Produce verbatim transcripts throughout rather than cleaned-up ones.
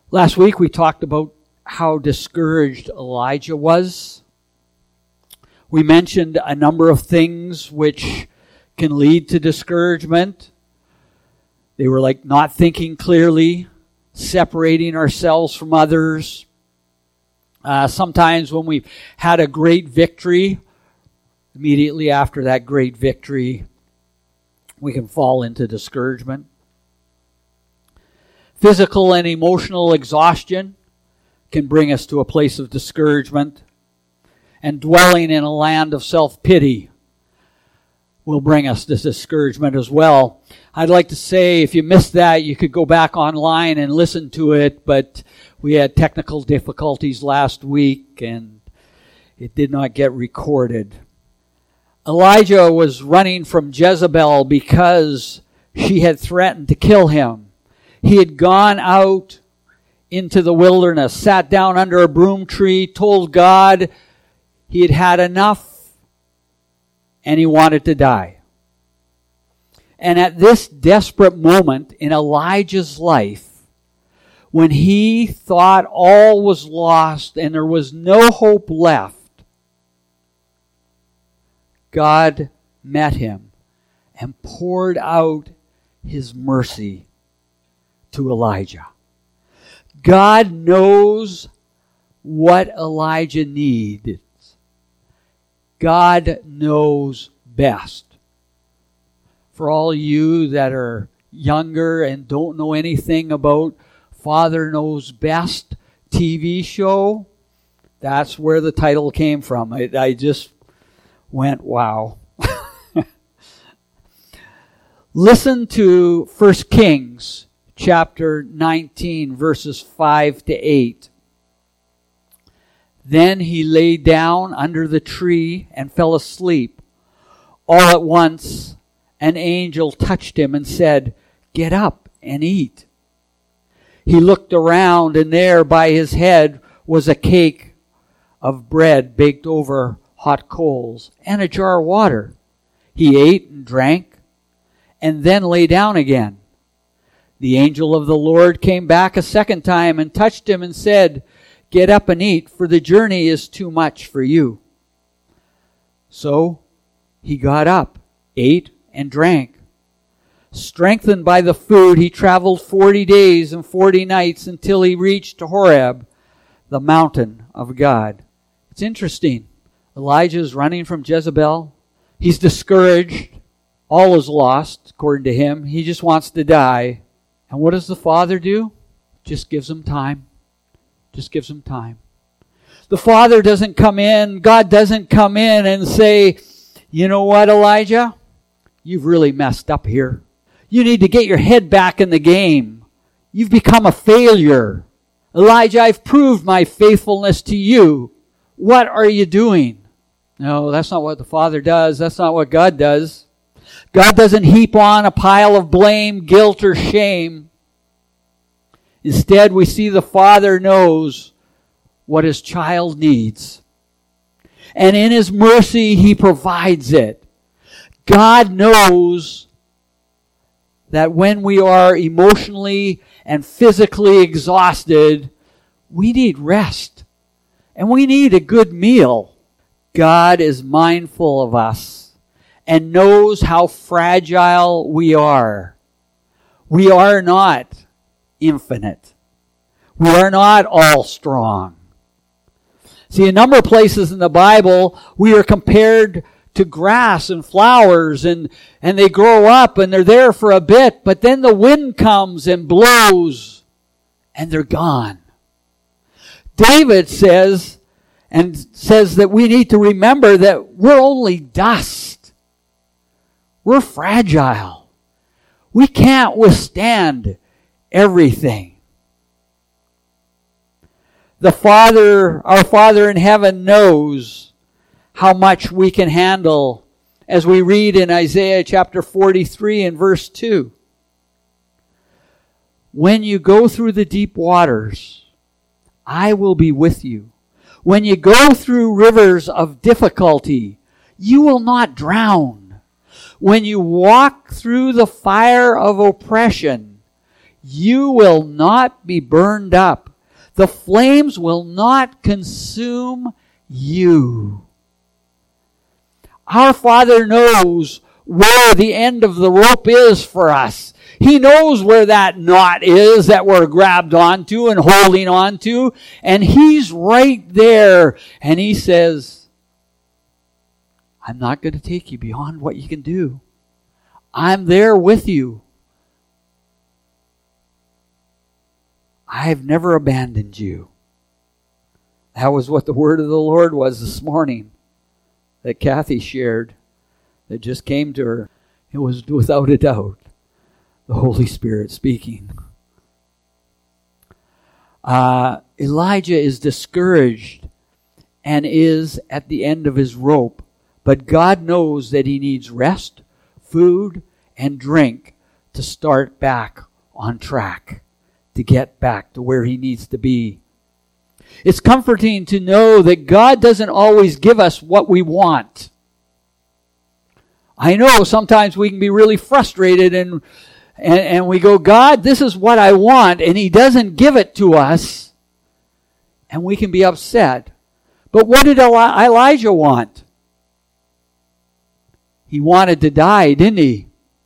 Last week we talked about how discouraged Elijah was. We mentioned a number of things which can lead to discouragement. They were like not thinking clearly, separating ourselves from others. Uh, sometimes when we've had a great victory, immediately after that great victory, we can fall into discouragement. Physical and emotional exhaustion can bring us to a place of discouragement. And dwelling in a land of self-pity will bring us to discouragement as well. I'd like to say, if you missed that, you could go back online and listen to it, but we had technical difficulties last week and it did not get recorded. Elijah was running from Jezebel because she had threatened to kill him. He had gone out into the wilderness, sat down under a broom tree, told God he had had enough and he wanted to die. And at this desperate moment in Elijah's life, when he thought all was lost and there was no hope left, God met him and poured out his mercy to Elijah. God knows what Elijah needs. God knows best. For all you that are younger and don't know anything about Father Knows Best T V show, that's where the title came from. I, I just went, wow. Listen to First Kings chapter nineteen, verses five to eight. Then he lay down under the tree and fell asleep. All at once, an angel touched him and said, "Get up and eat." He looked around, and there by his head was a cake of bread baked over hot coals and a jar of water. He ate and drank and then lay down again. The angel of the Lord came back a second time and touched him and said, "Get up and eat, for the journey is too much for you." So he got up, ate, and drank. Strengthened by the food, he traveled forty days and forty nights until he reached Horeb, the mountain of God. It's interesting. Elijah's running from Jezebel. He's discouraged. All is lost, according to him. He just wants to die. And what does the Father do? Just gives him time. Just gives him time. The Father doesn't come in, God doesn't come in and say, "You know what, Elijah? You've really messed up here. You need to get your head back in the game. You've become a failure. Elijah, I've proved my faithfulness to you. What are you doing?" No, that's not what the Father does. That's not what God does. God doesn't heap on a pile of blame, guilt, or shame. Instead, we see the Father knows what his child needs. And in his mercy, he provides it. God knows that when we are emotionally and physically exhausted, we need rest. And we need a good meal. God is mindful of us and knows how fragile we are. We are not infinite. We are not all strong. See, a number of places in the Bible, we are compared to grass and flowers, and, and they grow up and they're there for a bit, but then the wind comes and blows and they're gone. David says, and says that we need to remember that we're only dust. We're fragile. We can't withstand everything. The Father, our Father in heaven knows how much we can handle, as we read in Isaiah chapter forty-three and verse two. When you go through the deep waters, I will be with you. When you go through rivers of difficulty, you will not drown. When you walk through the fire of oppression, You will not be burned up. The flames will not consume you. Our Father knows where the end of the rope is for us. He knows where that knot is that we're grabbed onto and holding onto. And He's right there. And He says, I'm not going to take you beyond what you can do. I'm there with you. I've never abandoned you. That was what the word of the Lord was this morning that Kathy shared, that just came to her. It was without a doubt the Holy Spirit speaking. Uh, Elijah is discouraged and is at the end of his rope. But God knows that he needs rest, food, and drink to start back on track, to get back to where he needs to be. It's comforting to know that God doesn't always give us what we want. I know sometimes we can be really frustrated and, and, and we go, God, this is what I want, and He doesn't give it to us, and we can be upset. But what did Eli- Elijah want? He wanted to die, didn't he?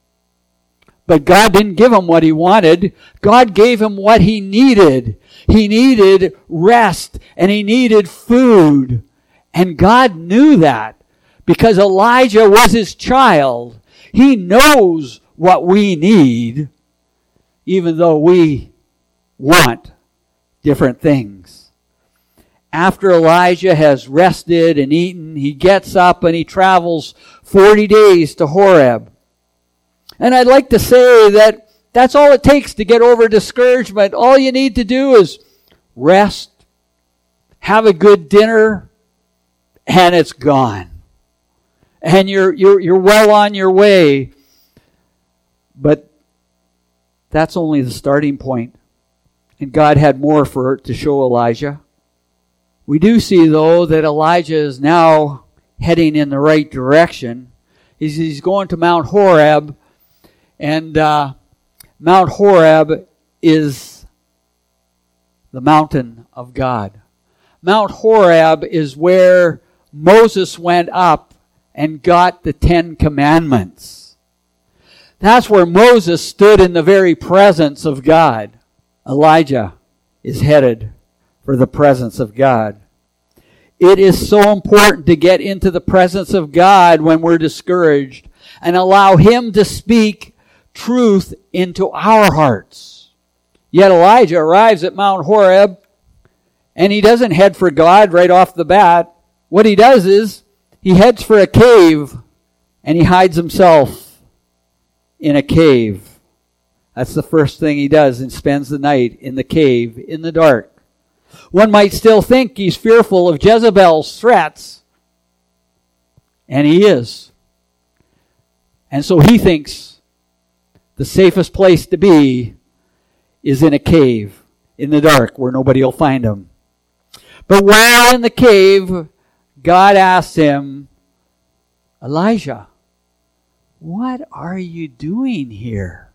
But God didn't give him what he wanted. God gave him what he needed. He needed rest and he needed food. And God knew that because Elijah was his child. He knows what we need, even though we want different things. After Elijah has rested and eaten, he gets up and he travels forty days to Horeb. And I'd like to say that that's all it takes to get over discouragement. All you need to do is rest, have a good dinner, and it's gone. And you're you're you're well on your way. But that's only the starting point. And God had more for to show Elijah. We do see, though, that Elijah is now heading in the right direction. He's, he's going to Mount Horeb. And uh, Mount Horeb is the mountain of God. Mount Horeb is where Moses went up and got the Ten Commandments. That's where Moses stood in the very presence of God. Elijah is headed for the presence of God. It is so important to get into the presence of God when we're discouraged and allow Him to speak truth into our hearts. Yet Elijah arrives at Mount Horeb and he doesn't head for God right off the bat. What he does is he heads for a cave and he hides himself in a cave. That's the first thing he does, and spends the night in the cave in the dark. One might still think he's fearful of Jezebel's threats, and he is. And so he thinks the safest place to be is in a cave in the dark where nobody will find him. But while in the cave, God asks him, Elijah, what are you doing here?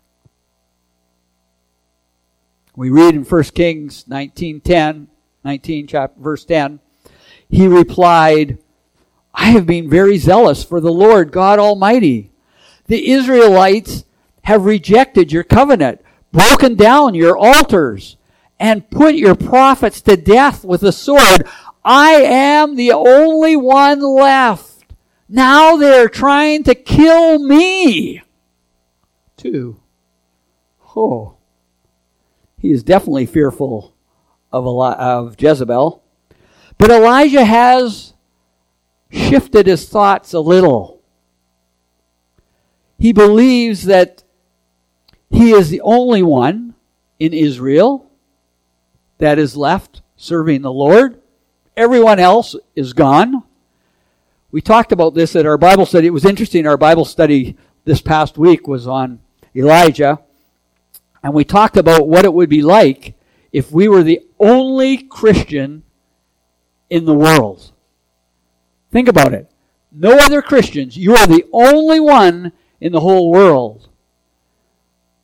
We read in First Kings nineteen ten, nineteen chapter verse ten, he replied, I have been very zealous for the Lord God Almighty. The Israelites have rejected your covenant, broken down your altars, and put your prophets to death with the sword. I am the only one left. Now they're trying to kill me too. Oh, he is definitely fearful of, Eli- of Jezebel. But Elijah has shifted his thoughts a little. He believes that he is the only one in Israel that is left serving the Lord. Everyone else is gone. We talked about this at our Bible study. It was interesting. Our Bible study this past week was on Elijah. And we talked about what it would be like if we were the only Christian in the world. Think about it. No other Christians. You are the only one in the whole world.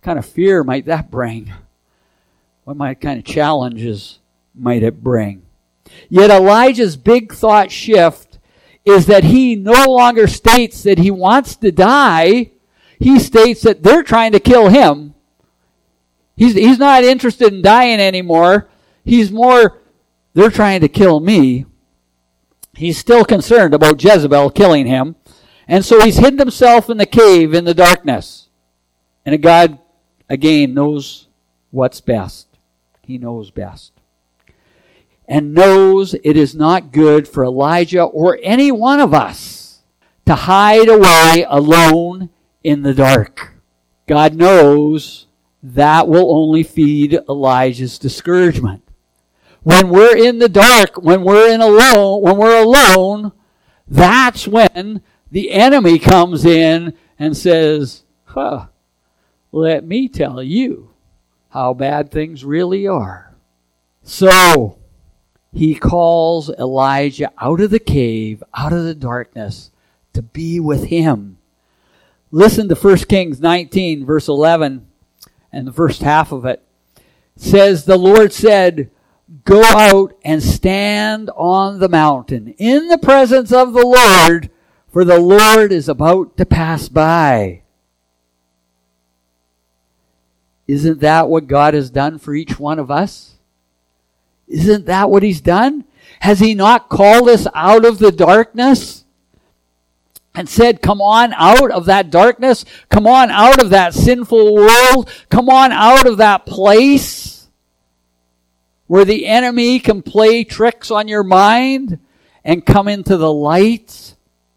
What kind of fear might that bring? What might, kind of challenges might it bring? Yet Elijah's big thought shift is that he no longer states that he wants to die. He states that they're trying to kill him. He's, he's not interested in dying anymore. He's more, they're trying to kill me. He's still concerned about Jezebel killing him. And so he's hidden himself in the cave in the darkness. And God, again, knows what's best. He knows best. And knows it is not good for Elijah or any one of us to hide away alone in the dark. God knows that will only feed Elijah's discouragement. When we're in the dark, when we're in alone, when we're alone, that's when the enemy comes in and says, huh, let me tell you how bad things really are. So, he calls Elijah out of the cave, out of the darkness, to be with him. Listen to First Kings nineteen, verse eleven, and the first half of it. It says, the Lord said, go out and stand on the mountain in the presence of the Lord, for the Lord is about to pass by. Isn't that what God has done for each one of us? Isn't that what he's done? Has he not called us out of the darkness and said, come on out of that darkness. Come on out of that sinful world. Come on out of that place where the enemy can play tricks on your mind and come into the light.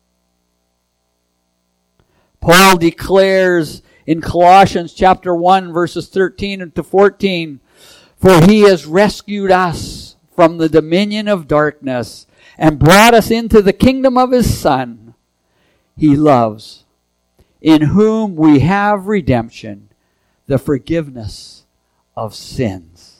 Paul declares in Colossians chapter one, verses thirteen to fourteen, for he has rescued us from the dominion of darkness and brought us into the kingdom of his Son he loves, in whom we have redemption, the forgiveness of sins.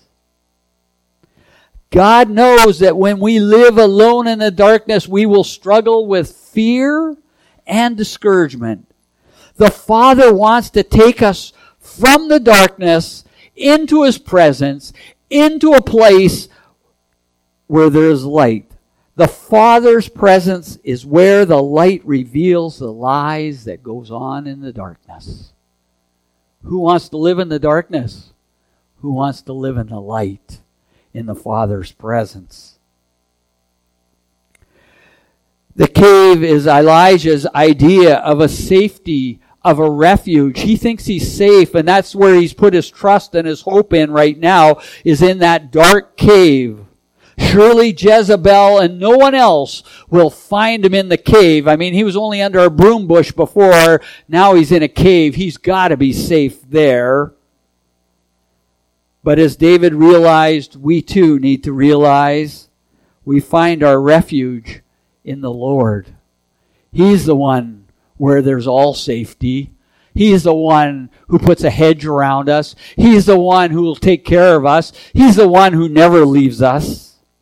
God knows that when we live alone in the darkness, we will struggle with fear and discouragement. The Father wants to take us from the darkness into his presence, into a place where there's light. The Father's presence is where the light reveals the lies that goes on in the darkness. Who wants to live in the darkness? Who wants to live in the light, in the Father's presence? The cave is Elijah's idea of a safety, of a refuge. He thinks he's safe, and that's where he's put his trust and his hope in right now, is in that dark cave. Surely Jezebel and no one else will find him in the cave. I mean, he was only under a broom bush before. Now he's in a cave. He's got to be safe there. But as David realized, we too need to realize we find our refuge in the Lord. He's the one where there's all safety. He's the one who puts a hedge around us. He's the one who will take care of us. He's the one who never leaves us.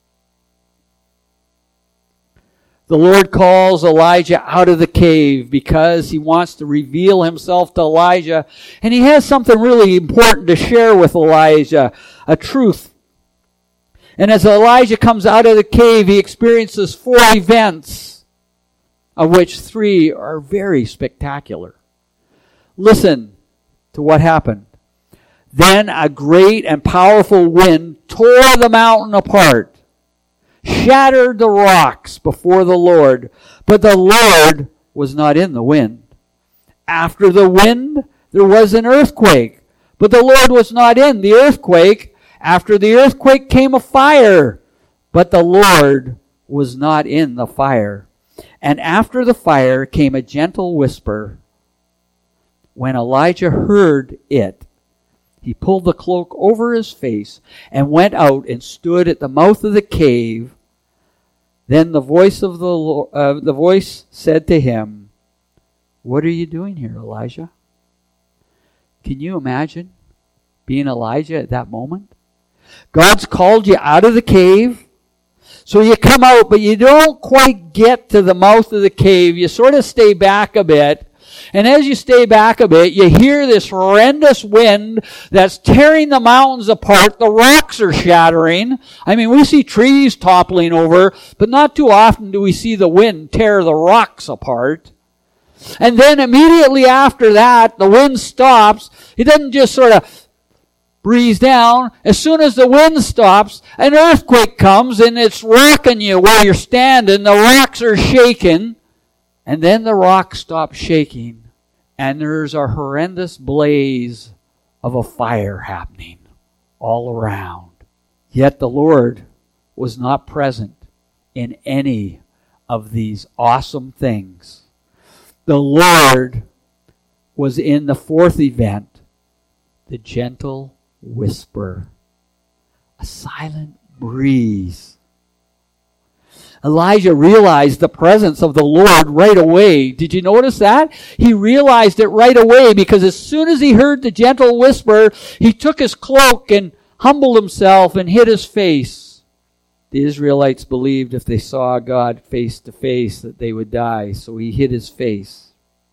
The Lord calls Elijah out of the cave because he wants to reveal himself to Elijah. And he has something really important to share with Elijah, a truth. And as Elijah comes out of the cave, he experiences four events, of which three are very spectacular. Listen to what happened. Then a great and powerful wind tore the mountain apart, shattered the rocks before the Lord, but the Lord was not in the wind. After the wind, there was an earthquake, but the Lord was not in the earthquake. After the earthquake came a fire, but the Lord was not in the fire. And after the fire came a gentle whisper. When Elijah heard it, he pulled the cloak over his face and went out and stood at the mouth of the cave. Then the voice of the Lord, uh, the voice said to him, "What are you doing here, Elijah?" Can you imagine being Elijah at that moment? God's called you out of the cave. So you come out, but you don't quite get to the mouth of the cave. You sort of stay back a bit. And as you stay back a bit, you hear this horrendous wind that's tearing the mountains apart. The rocks are shattering. I mean, we see trees toppling over, but not too often do we see the wind tear the rocks apart. And then immediately after that, the wind stops. It doesn't just sort of breeze down. As soon as the wind stops, an earthquake comes and it's rocking you where you're standing. The rocks are shaking. And then the rocks stop shaking. And there's a horrendous blaze of a fire happening all around. Yet the Lord was not present in any of these awesome things. The Lord was in the fourth event, the gentle whisper, a silent breeze. Elijah realized the presence of the Lord right away. Did you notice that? He realized it right away because as soon as he heard the gentle whisper, he took his cloak and humbled himself and hid his face. The Israelites believed if they saw God face to face that they would die, so he hid his face.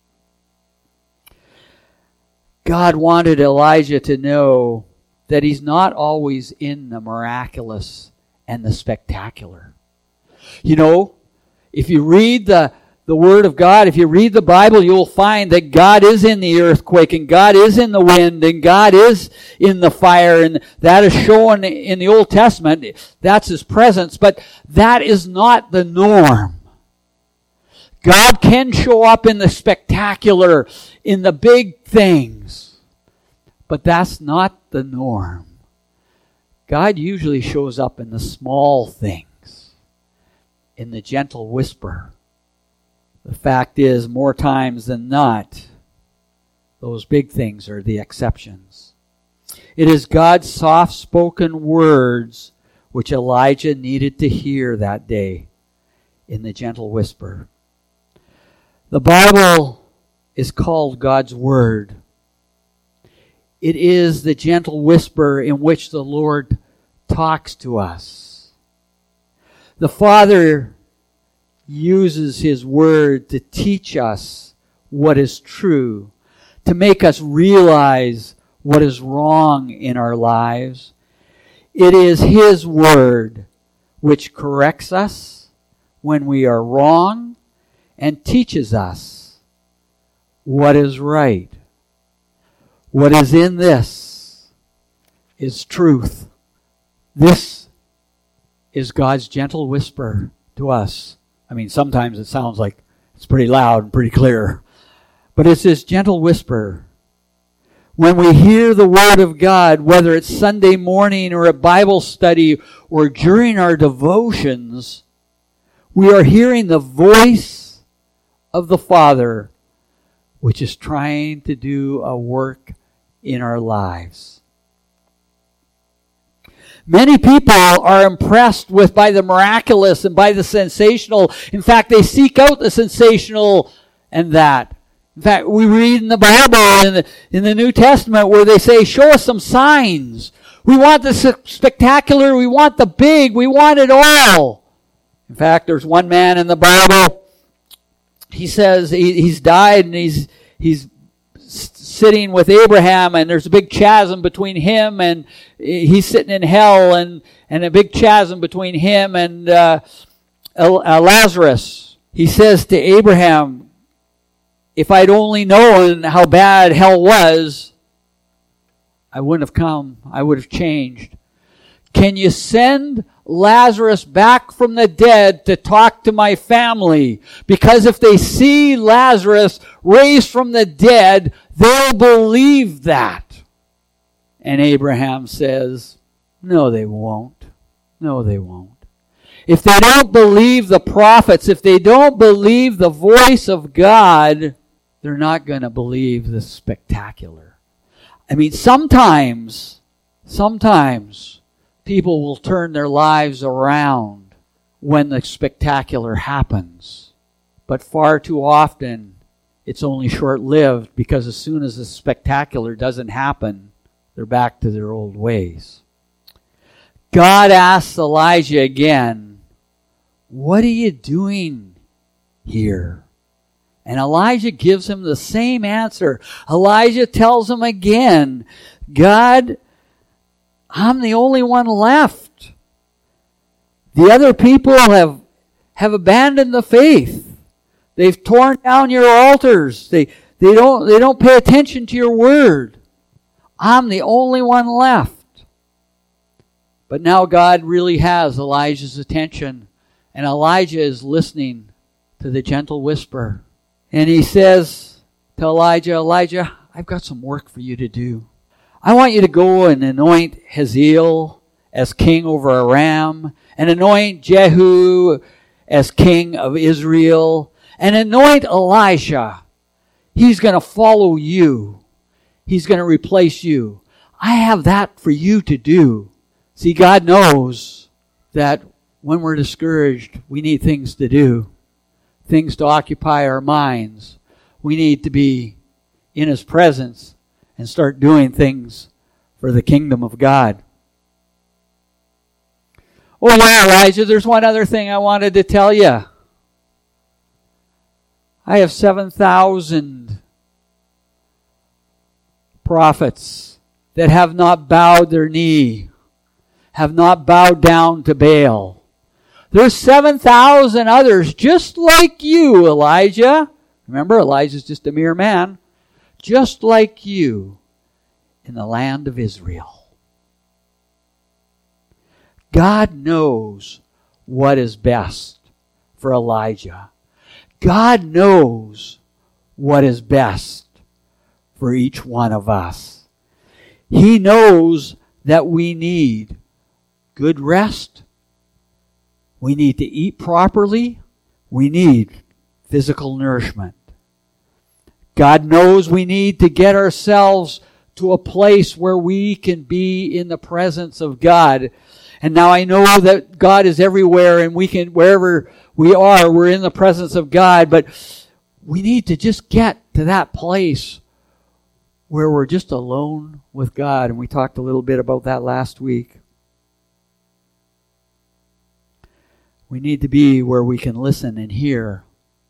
God wanted Elijah to know that he's not always in the miraculous and the spectacular. You know, if you read the, the Word of God, if you read the Bible, you'll find that God is in the earthquake, and God is in the wind, and God is in the fire, and that is shown in the Old Testament. That's His presence, but that is not the norm. God can show up in the spectacular, in the big things, but that's not the norm. God usually shows up in the small things, in the gentle whisper. The fact is, more times than not, those big things are the exceptions. It is God's soft-spoken words which Elijah needed to hear that day in the gentle whisper. The Bible is called God's Word. It is the gentle whisper in which the Lord talks to us. The Father uses His Word to teach us what is true, to make us realize what is wrong in our lives. It is His Word which corrects us when we are wrong and teaches us what is right. What is in this is truth. This is God's gentle whisper to us. I mean, sometimes it sounds like it's pretty loud and pretty clear, but it's this gentle whisper. When we hear the Word of God, whether it's Sunday morning or a Bible study or during our devotions, we are hearing the voice of the Father, which is trying to do a work in our lives. Many people are impressed with by the miraculous and by the sensational. In fact, they seek out the sensational and that. In fact, we read in the Bible, in the, in the New Testament, where they say, show us some signs. We want the spectacular, we want the big, we want it all. In fact, there's one man in the Bible, he says he, he's died and he's he's sitting with Abraham, and there's a big chasm between him and he's sitting in hell, and, and a big chasm between him and uh, uh, Lazarus. He says to Abraham, if I'd only known how bad hell was, I wouldn't have come. I would have changed. Can you send Lazarus back from the dead to talk to my family? Because if they see Lazarus raised from the dead, they'll believe that. And Abraham says, no, they won't. No, they won't. If they don't believe the prophets, if they don't believe the voice of God, they're not going to believe the spectacular. I mean, sometimes, sometimes people will turn their lives around when the spectacular happens. But far too often, it's only short-lived, because as soon as the spectacular doesn't happen, they're back to their old ways. God asks Elijah again, what are you doing here? And Elijah gives him the same answer. Elijah tells him again, God, I'm the only one left. The other people have, have abandoned the faith. They've torn down your altars. They, they don't, they don't pay attention to your word. I'm the only one left. But now God really has Elijah's attention, and Elijah is listening to the gentle whisper. And he says to Elijah, Elijah, I've got some work for you to do. I want you to go and anoint Hazael as king over Aram, and anoint Jehu as king of Israel, and anoint Elisha. He's going to follow you. He's going to replace you. I have that for you to do. See, God knows that when we're discouraged, we need things to do, things to occupy our minds. We need to be in His presence and start doing things for the kingdom of God. Oh yeah, Elijah, there's one other thing I wanted to tell you. I have seven thousand prophets that have not bowed their knee, have not bowed down to Baal. There's seven thousand others just like you, Elijah. Remember, Elijah's just a mere man. Just like you in the land of Israel. God knows what is best for Elijah. God knows what is best for each one of us. He knows that we need good rest. We need to eat properly. We need physical nourishment. God knows we need to get ourselves to a place where we can be in the presence of God. And now I know that God is everywhere, and we can, wherever we are, we're in the presence of God, but we need to just get to that place where we're just alone with God. And we talked a little bit about that last week. We need to be where we can listen and hear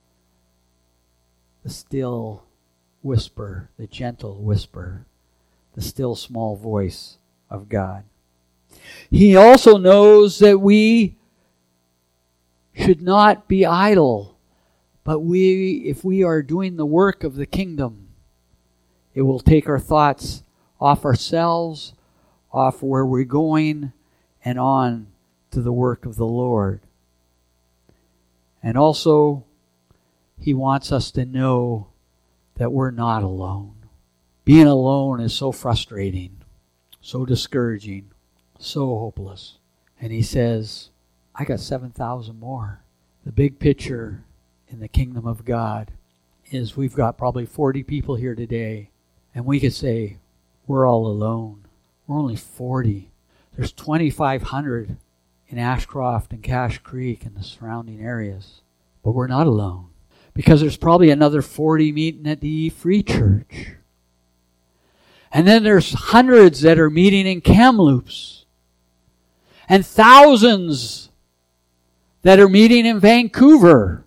the still whisper, the gentle whisper, the still small voice of God. He also knows that we should not be idle, but we, if we are doing the work of the kingdom, it will take our thoughts off ourselves, off where we're going, and on to the work of the Lord. And also, He wants us to know that we're not alone. Being alone is so frustrating, so discouraging, so hopeless. And He says, I got seven thousand more. The big picture in the kingdom of God is we've got probably forty people here today, and we could say, we're all alone. We're only forty. There's twenty-five hundred in Ashcroft and Cache Creek and the surrounding areas. But we're not alone, because there's probably another forty meeting at the E Free Church. And then there's hundreds that are meeting in Kamloops. And thousands that are meeting in Vancouver.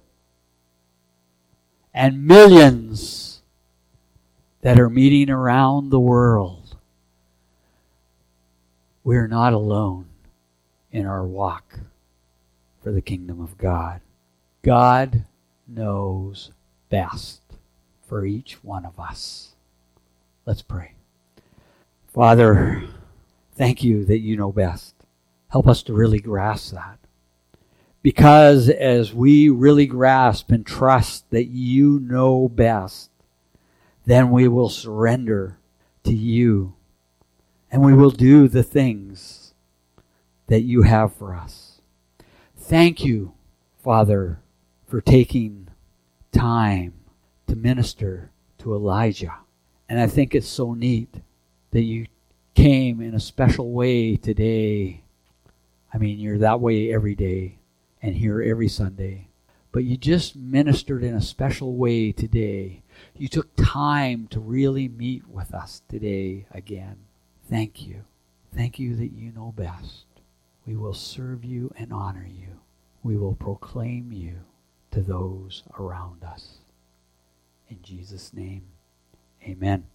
And millions that are meeting around the world. We're not alone in our walk for the kingdom of God. God knows best for each one of us. Let's pray. Father, thank you that you know best. Help us to really grasp that. Because as we really grasp and trust that you know best, then we will surrender to you. And we will do the things that you have for us. Thank you, Father, for taking time to minister to Elijah. And I think it's so neat that you came in a special way today. I mean, you're that way every day and here every Sunday. But you just ministered in a special way today. You took time to really meet with us today again. Thank you. Thank you that you know best. We will serve you and honor you. We will proclaim you to those around us. In Jesus' name, amen.